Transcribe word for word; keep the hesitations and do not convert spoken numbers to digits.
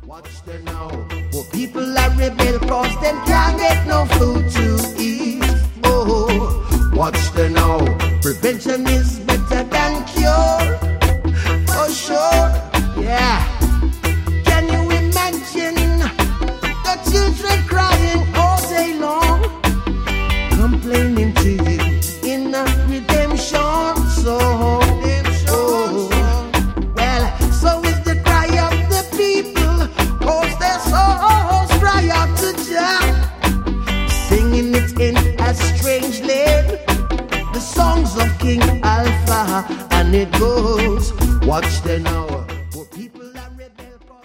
Watch them now. Oh, people are rebel cause them can't get no food to eat. Oh, watch them now. Prevention is better than cure. For sure, yeah. Can you imagine the children crying all day long, complaining to you in a redemption song? Oh, well, so is the cry of the people, cause their souls cry out to Jah, singing it in a strange land, the songs of King Alpha, and it goes, watch them now.